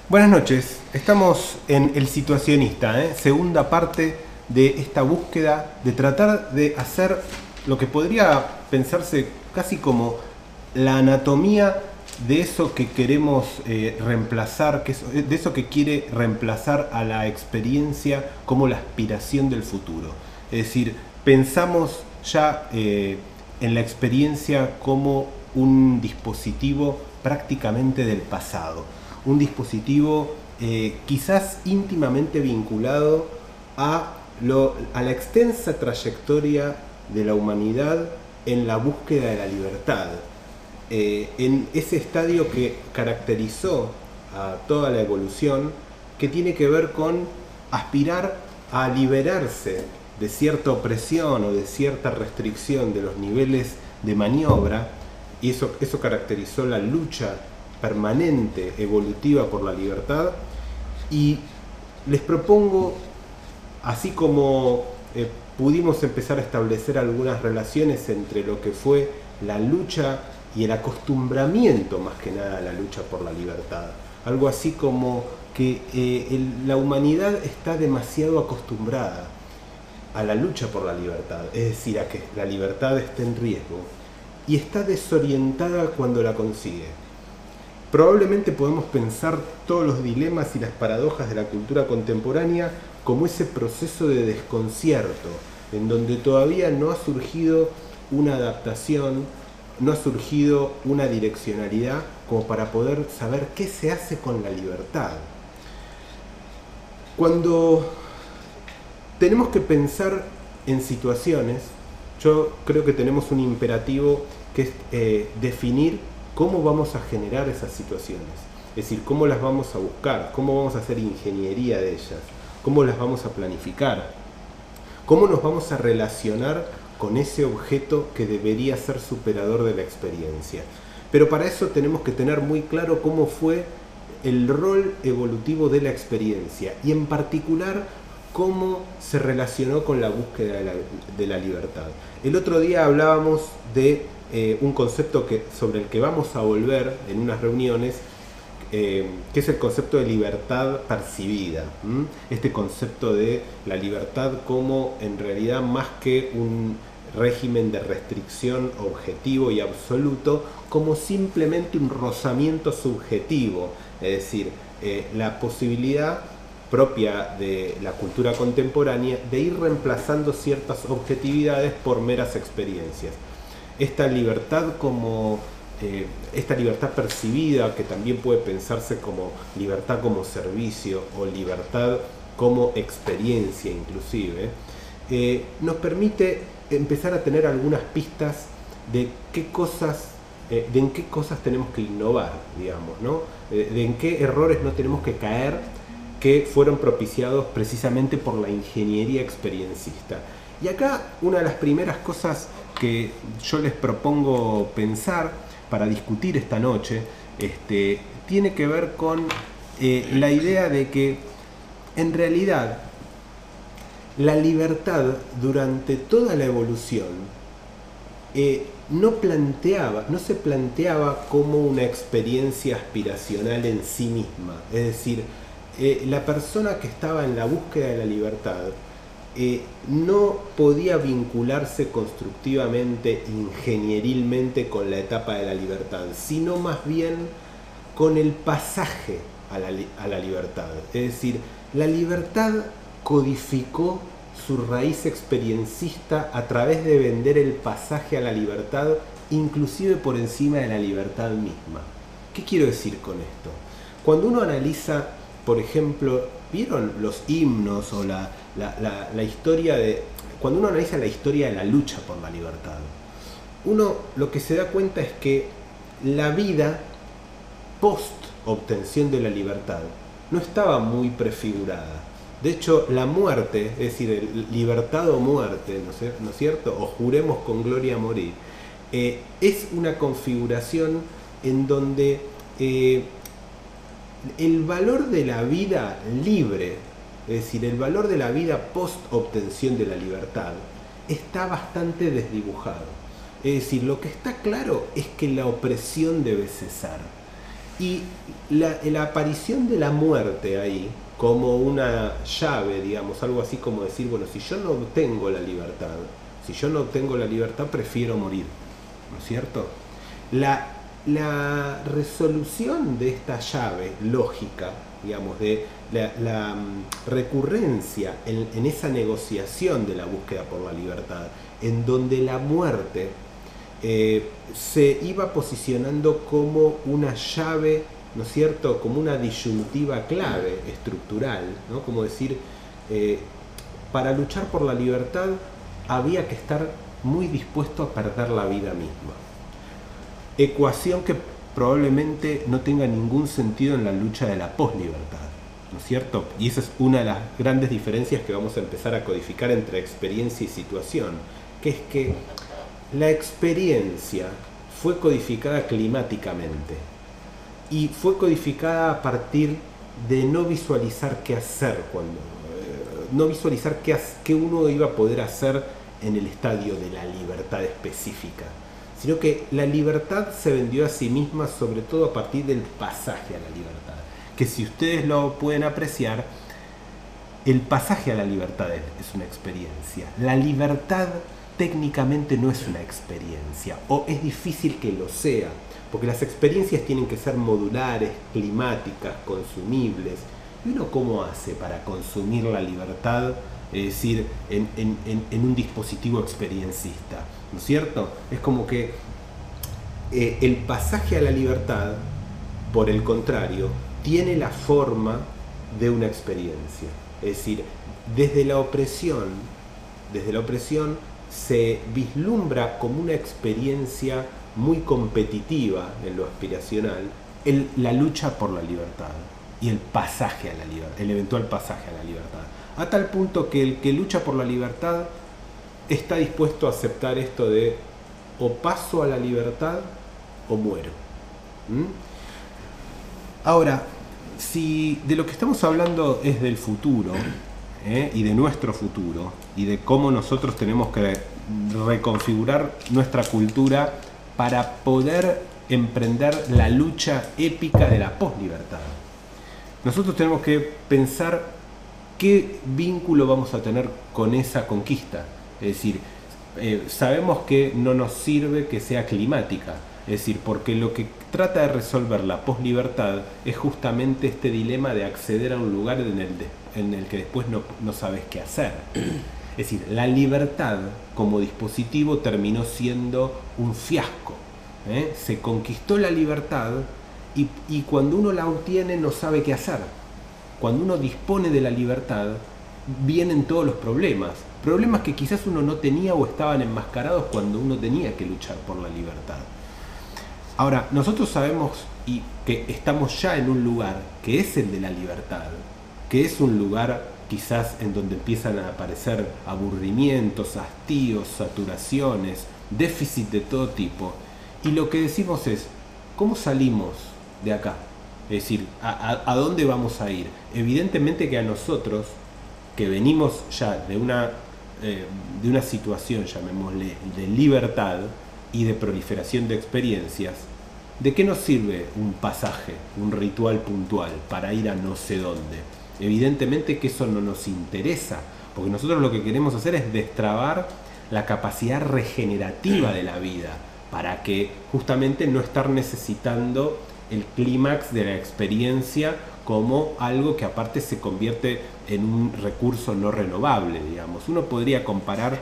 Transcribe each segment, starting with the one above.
Buenas noches, estamos en El Situacionista, segunda parte de esta búsqueda de tratar de hacer lo que podría pensarse casi como la anatomía de eso que queremos reemplazar, de eso que quiere reemplazar a la experiencia como la aspiración del futuro. Es decir, pensamos ya en la experiencia como un dispositivo prácticamente del pasado, un dispositivo quizás íntimamente vinculado a la extensa trayectoria de la humanidad en la búsqueda de la libertad, en ese estadio que caracterizó a toda la evolución, que tiene que ver con aspirar a liberarse de cierta opresión o de cierta restricción de los niveles de maniobra, y eso caracterizó la lucha permanente, evolutiva por la libertad. Y les propongo, así como pudimos empezar a establecer algunas relaciones entre lo que fue la lucha y el acostumbramiento más que nada a la lucha por la libertad, algo así como que la humanidad está demasiado acostumbrada a la lucha por la libertad, es decir, a que la libertad esté en riesgo, y está desorientada cuando la consigue. Probablemente podemos pensar todos los dilemas y las paradojas de la cultura contemporánea como ese proceso de desconcierto, en donde todavía no ha surgido una adaptación, no ha surgido una direccionalidad como para poder saber qué se hace con la libertad. Cuando tenemos que pensar en situaciones, yo creo que tenemos un imperativo que es definir cómo vamos a generar esas situaciones, es decir, cómo las vamos a buscar, cómo vamos a hacer ingeniería de ellas, cómo las vamos a planificar, cómo nos vamos a relacionar con ese objeto que debería ser superador de la experiencia. Pero para eso tenemos que tener muy claro cómo fue el rol evolutivo de la experiencia y en particular cómo se relacionó con la búsqueda de la libertad. El otro día hablábamos de un concepto sobre el que vamos a volver en unas reuniones, que es el concepto de libertad percibida. Este concepto de la libertad como en realidad más que un régimen de restricción objetivo y absoluto, como simplemente un rozamiento subjetivo, es decir, la posibilidad propia de la cultura contemporánea de ir reemplazando ciertas objetividades por meras experiencias. Esta libertad esta libertad percibida, que también puede pensarse como libertad como servicio o libertad como experiencia inclusive, nos permite empezar a tener algunas pistas de en qué cosas tenemos que innovar, digamos, ¿no? De en qué errores no tenemos que caer, que fueron propiciados precisamente por la ingeniería experiencista. Y acá una de las primeras cosas que yo les propongo pensar para discutir esta noche tiene que ver con la idea de que en realidad la libertad durante toda la evolución no se planteaba como una experiencia aspiracional en sí misma. Es decir, la persona que estaba en la búsqueda de la libertad no podía vincularse constructivamente, ingenierilmente con la etapa de la libertad, sino más bien con el pasaje a la libertad. Es decir, la libertad codificó su raíz experiencista a través de vender el pasaje a la libertad, inclusive por encima de la libertad misma. ¿Qué quiero decir con esto? Cuando uno analiza, por ejemplo, ¿vieron los himnos o la historia cuando uno analiza la historia de la lucha por la libertad, uno lo que se da cuenta es que la vida post obtención de la libertad no estaba muy prefigurada. De hecho, la muerte, es decir, libertad o muerte, ¿no es cierto? O juremos con gloria morir, es una configuración en donde el valor de la vida libre, es decir, el valor de la vida post obtención de la libertad, está bastante desdibujado. Es decir, lo que está claro es que la opresión debe cesar. Y la aparición de la muerte ahí, como una llave, digamos, algo así como decir, bueno, si yo no obtengo la libertad, prefiero morir, ¿no es cierto? La resolución de esta llave lógica, digamos, de la recurrencia en esa negociación de la búsqueda por la libertad, en donde la muerte se iba posicionando como una llave, ¿no es cierto?, como una disyuntiva clave estructural, ¿no? Como decir, para luchar por la libertad había que estar muy dispuesto a perder la vida misma. Ecuación que probablemente no tenga ningún sentido en la lucha de la poslibertad, ¿no es cierto? Y esa es una de las grandes diferencias que vamos a empezar a codificar entre experiencia y situación, que es que la experiencia fue codificada climáticamente y fue codificada a partir de no visualizar qué hacer, no visualizar qué uno iba a poder hacer en el estadio de la libertad específica, sino que la libertad se vendió a sí misma sobre todo a partir del pasaje a la libertad, que si ustedes lo pueden apreciar, el pasaje a la libertad es una experiencia. La libertad técnicamente no es una experiencia, o es difícil que lo sea, porque las experiencias tienen que ser modulares, climáticas, consumibles. ¿Y uno cómo hace para consumir la libertad? Es decir, en un dispositivo experiencista, ¿no es cierto? Es como que el pasaje a la libertad, por el contrario, tiene la forma de una experiencia. Es decir, desde la opresión se vislumbra como una experiencia muy competitiva en lo aspiracional la lucha por la libertad y el pasaje a la libertad, el eventual pasaje a la libertad. A tal punto que el que lucha por la libertad está dispuesto a aceptar esto de o paso a la libertad o muero. Ahora, si de lo que estamos hablando es del futuro, y de nuestro futuro, y de cómo nosotros tenemos que reconfigurar nuestra cultura para poder emprender la lucha épica de la poslibertad, nosotros tenemos que pensar qué vínculo vamos a tener con esa conquista. Es decir, sabemos que no nos sirve que sea climática, es decir, porque lo que trata de resolver la poslibertad es justamente este dilema de acceder a un lugar en el que después no sabes qué hacer. Es decir, la libertad como dispositivo terminó siendo un fiasco. Se conquistó la libertad y cuando uno la obtiene no sabe qué hacer. Cuando uno dispone de la libertad vienen todos los problemas que quizás uno no tenía o estaban enmascarados cuando uno tenía que luchar por la libertad. Ahora, nosotros sabemos que estamos ya en un lugar que es el de la libertad, que es un lugar quizás en donde empiezan a aparecer aburrimientos, hastíos, saturaciones, déficit de todo tipo. Y lo que decimos es, ¿cómo salimos de acá? Es decir, ¿a dónde vamos a ir? Evidentemente que a nosotros, que venimos ya de una situación, llamémosle, de libertad y de proliferación de experiencias, ¿de qué nos sirve un pasaje, un ritual puntual para ir a no sé dónde? Evidentemente que eso no nos interesa, porque nosotros lo que queremos hacer es destrabar la capacidad regenerativa de la vida, para que justamente no estar necesitando el clímax de la experiencia como algo que aparte se convierte en un recurso no renovable, digamos. Uno podría comparar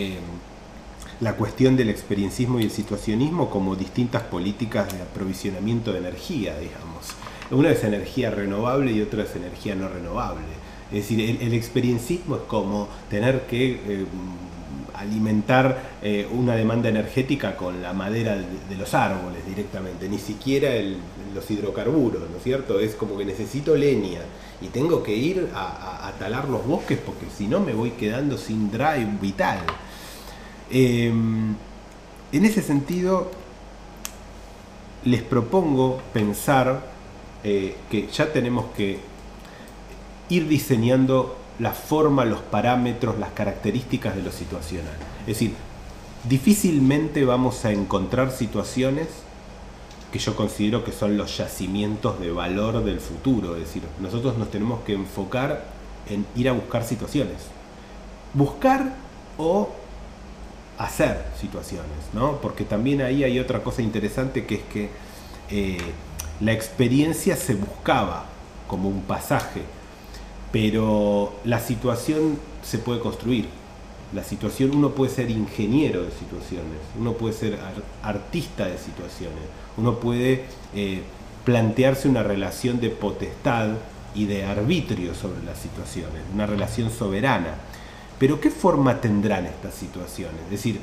la cuestión del experienciismo y el situacionismo como distintas políticas de aprovisionamiento de energía, digamos. Una es energía renovable y otra es energía no renovable. Es decir, el experienciismo es como tener que alimentar una demanda energética con la madera de los árboles directamente, ni siquiera los hidrocarburos, ¿no es cierto? Es como que necesito leña y tengo que ir a talar los bosques porque si no me voy quedando sin drive vital. En ese sentido, les propongo pensar que ya tenemos que ir diseñando la forma, los parámetros, las características de lo situacional. Es decir, difícilmente vamos a encontrar situaciones que yo considero que son los yacimientos de valor del futuro. Es decir, nosotros nos tenemos que enfocar en ir a buscar situaciones. Buscar o hacer situaciones, ¿no? Porque también ahí hay otra cosa interesante, que es que la experiencia se buscaba como un pasaje, pero la situación se puede construir. La situación, uno puede ser ingeniero de situaciones, uno puede ser artista de situaciones, uno puede plantearse una relación de potestad y de arbitrio sobre las situaciones, una relación soberana. Pero ¿qué forma tendrán estas situaciones? Es decir,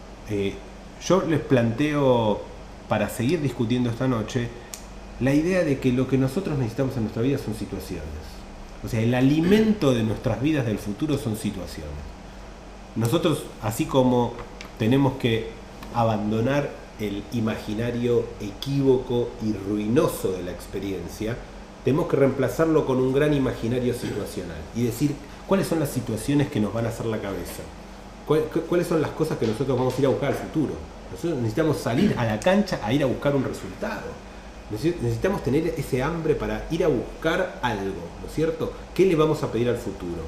yo les planteo, para seguir discutiendo esta noche, la idea de que lo que nosotros necesitamos en nuestra vida son situaciones. O sea, el alimento de nuestras vidas del futuro son situaciones. Nosotros, así como tenemos que abandonar el imaginario equívoco y ruinoso de la experiencia, tenemos que reemplazarlo con un gran imaginario situacional y decir cuáles son las situaciones que nos van a hacer la cabeza, cuáles son las cosas que nosotros vamos a ir a buscar al futuro. Nosotros necesitamos salir a la cancha a ir a buscar un resultado. Necesitamos tener ese hambre para ir a buscar algo, ¿no es cierto? ¿Qué le vamos a pedir al futuro?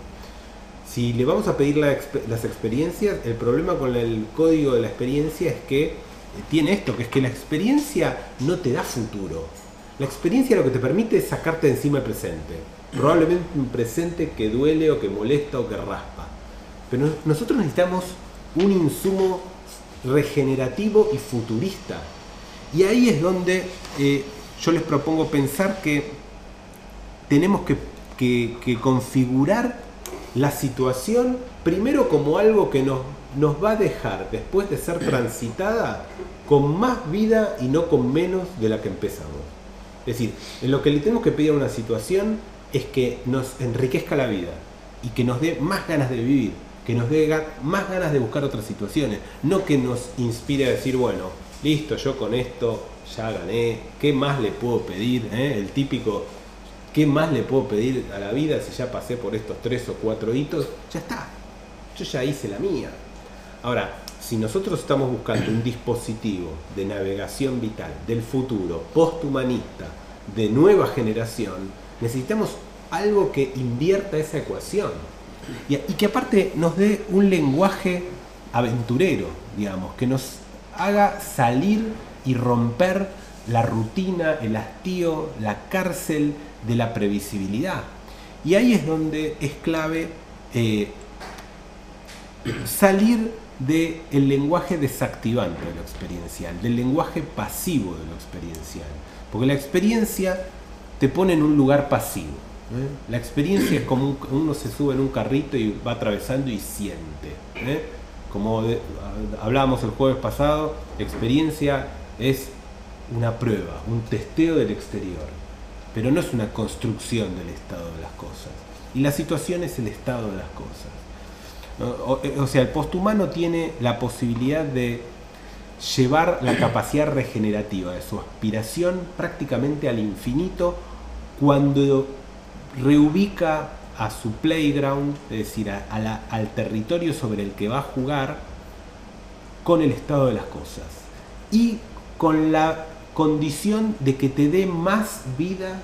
Si le vamos a pedir las experiencias, el problema con el código de la experiencia es que tiene esto, que es que la experiencia no te da futuro. La experiencia lo que te permite es sacarte de encima el presente. Probablemente un presente que duele o que molesta o que raspa. Pero nosotros necesitamos un insumo regenerativo y futurista. Y ahí es donde yo les propongo pensar que tenemos que configurar la situación primero como algo que nos va a dejar, después de ser transitada, con más vida y no con menos de la que empezamos. Es decir, en lo que le tenemos que pedir a una situación es que nos enriquezca la vida y que nos dé más ganas de vivir, que nos dé más ganas de buscar otras situaciones, no que nos inspire a decir, bueno, listo, yo con esto ya gané, ¿qué más le puedo pedir? El típico, ¿qué más le puedo pedir a la vida si ya pasé por estos 3 o 4 hitos? Ya está, yo ya hice la mía. Ahora, si nosotros estamos buscando un dispositivo de navegación vital del futuro, posthumanista, de nueva generación, necesitamos algo que invierta esa ecuación y que aparte nos dé un lenguaje aventurero, digamos, que nos haga salir y romper la rutina, el hastío, la cárcel de la previsibilidad. Y ahí es donde es clave salir del lenguaje desactivante de lo experiencial, del lenguaje pasivo de lo experiencial. Porque la experiencia te pone en un lugar pasivo. La experiencia es como uno se sube en un carrito y va atravesando y siente. Como hablábamos el jueves pasado, experiencia es una prueba, un testeo del exterior, pero no es una construcción del estado de las cosas. Y la situación es el estado de las cosas. O sea, el posthumano tiene la posibilidad de llevar la capacidad regenerativa de su aspiración prácticamente al infinito cuando reubica a su playground, es decir, al territorio sobre el que va a jugar, con el estado de las cosas y con la condición de que te dé más vida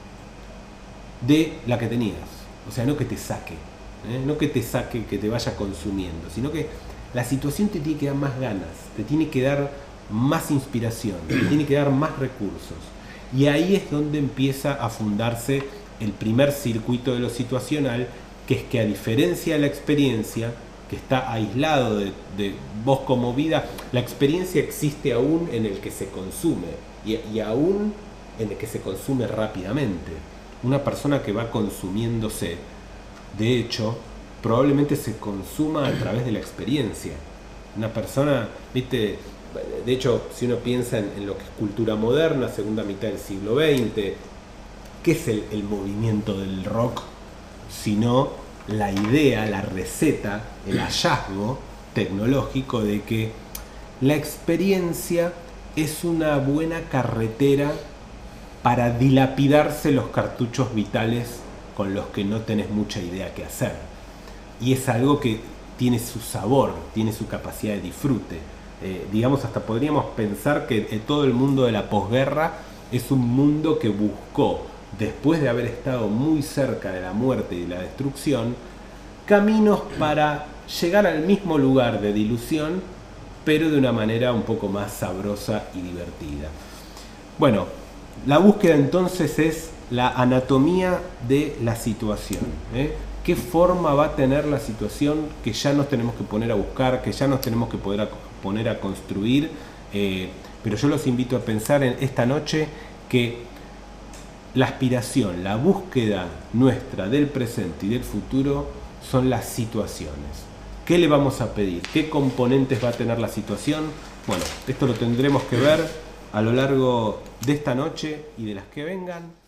de la que tenías. O sea, no que te saque, no que te saque, que te vaya consumiendo, sino que la situación te tiene que dar más ganas, te tiene que dar más inspiración, te tiene que dar más recursos. Y ahí es donde empieza a fundarse el primer circuito de lo situacional, que es que, a diferencia de la experiencia, que está aislado de vos como vida, la experiencia existe aún en el que se consume y aún en el que se consume rápidamente. Una persona que va consumiéndose, de hecho, probablemente se consuma a través de la experiencia. Una persona, ¿viste? De hecho, si uno piensa en lo que es cultura moderna, segunda mitad del siglo XX, ¿qué es el movimiento del rock? Sino la idea, la receta, el hallazgo tecnológico de que la experiencia es una buena carretera para dilapidarse los cartuchos vitales con los que no tenés mucha idea qué hacer. Y es algo que tiene su sabor, tiene su capacidad de disfrute. digamos, hasta podríamos pensar que todo el mundo de la posguerra es un mundo que buscó, después de haber estado muy cerca de la muerte y de la destrucción, caminos para llegar al mismo lugar de dilución, pero de una manera un poco más sabrosa y divertida. Bueno, la búsqueda entonces es la anatomía de la situación, ¿eh? ¿Qué forma va a tener la situación que ya nos tenemos que poner a buscar, que ya nos tenemos que poner a construir? Pero yo los invito a pensar en esta noche que la aspiración, la búsqueda nuestra del presente y del futuro son las situaciones. ¿Qué le vamos a pedir? ¿Qué componentes va a tener la situación? Bueno, esto lo tendremos que ver a lo largo de esta noche y de las que vengan.